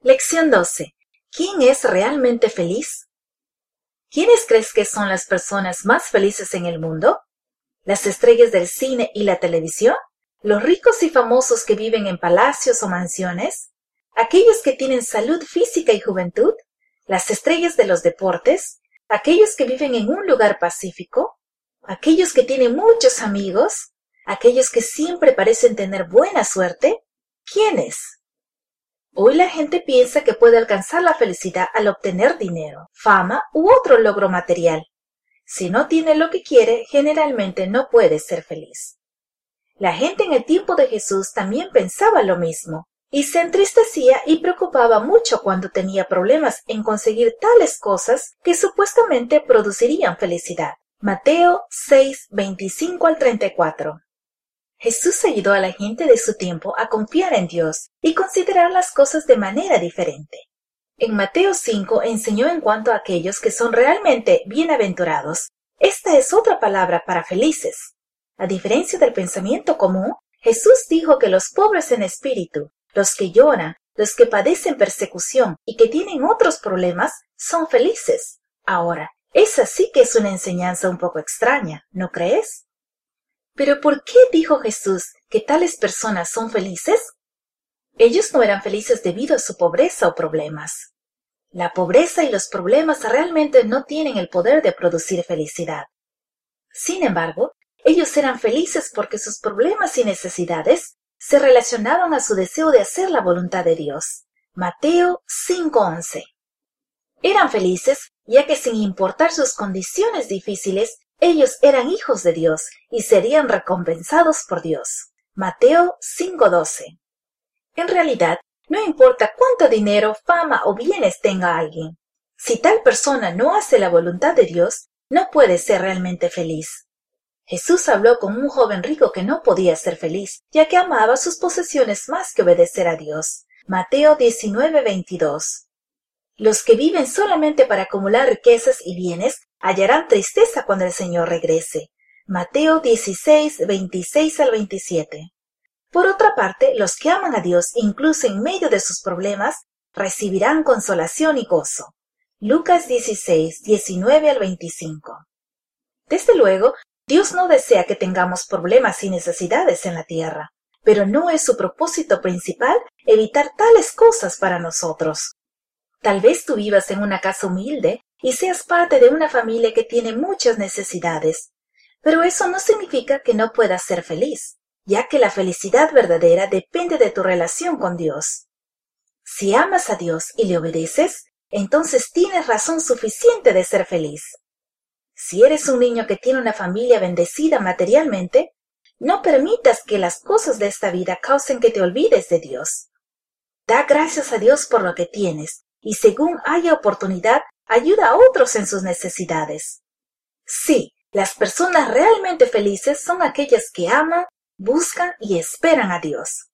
Lección 12. ¿Quién es realmente feliz? ¿Quiénes crees que son las personas más felices en el mundo? ¿Las estrellas del cine y la televisión? ¿Los ricos y famosos que viven en palacios o mansiones? ¿Aquellos que tienen salud física y juventud? ¿Las estrellas de los deportes? ¿Aquellos que viven en un lugar pacífico? ¿Aquellos que tienen muchos amigos? ¿Aquellos que siempre parecen tener buena suerte? ¿Quiénes? Hoy la gente piensa que puede alcanzar la felicidad al obtener dinero, fama u otro logro material. Si no tiene lo que quiere, generalmente no puede ser feliz. La gente en el tiempo de Jesús también pensaba lo mismo, y se entristecía y preocupaba mucho cuando tenía problemas en conseguir tales cosas que supuestamente producirían felicidad. Mateo 6, 25 al 34. Jesús ayudó a la gente de su tiempo a confiar en Dios y considerar las cosas de manera diferente. En Mateo 5 enseñó en cuanto a aquellos que son realmente bienaventurados. Esta es otra palabra para felices. A diferencia del pensamiento común, Jesús dijo que los pobres en espíritu, los que lloran, los que padecen persecución y que tienen otros problemas, son felices. Ahora, esa sí que es una enseñanza un poco extraña, ¿no crees? ¿Pero por qué dijo Jesús que tales personas son felices? Ellos no eran felices debido a su pobreza o problemas. La pobreza y los problemas realmente no tienen el poder de producir felicidad. Sin embargo, ellos eran felices porque sus problemas y necesidades se relacionaban a su deseo de hacer la voluntad de Dios. Mateo 5:11. Eran felices ya que sin importar sus condiciones difíciles, ellos eran hijos de Dios y serían recompensados por Dios. Mateo 5:12. En realidad, no importa cuánto dinero, fama o bienes tenga alguien. Si tal persona no hace la voluntad de Dios, no puede ser realmente feliz. Jesús habló con un joven rico que no podía ser feliz, ya que amaba sus posesiones más que obedecer a Dios. Mateo 19:22. Los que viven solamente para acumular riquezas y bienes hallarán tristeza cuando el Señor regrese. Mateo 16, 26 al 27. Por otra parte, los que aman a Dios incluso en medio de sus problemas, recibirán consolación y gozo. Lucas 16, 19 al 25. Desde luego, Dios no desea que tengamos problemas y necesidades en la tierra, pero no es su propósito principal evitar tales cosas para nosotros. Tal vez tú vivas en una casa humilde y seas parte de una familia que tiene muchas necesidades, pero eso no significa que no puedas ser feliz, ya que la felicidad verdadera depende de tu relación con Dios. Si amas a Dios y le obedeces, entonces tienes razón suficiente de ser feliz. Si eres un niño que tiene una familia bendecida materialmente, no permitas que las cosas de esta vida causen que te olvides de Dios. Da gracias a Dios por lo que tienes, y según haya oportunidad, ayuda a otros en sus necesidades. Sí, las personas realmente felices son aquellas que aman, buscan y esperan a Dios.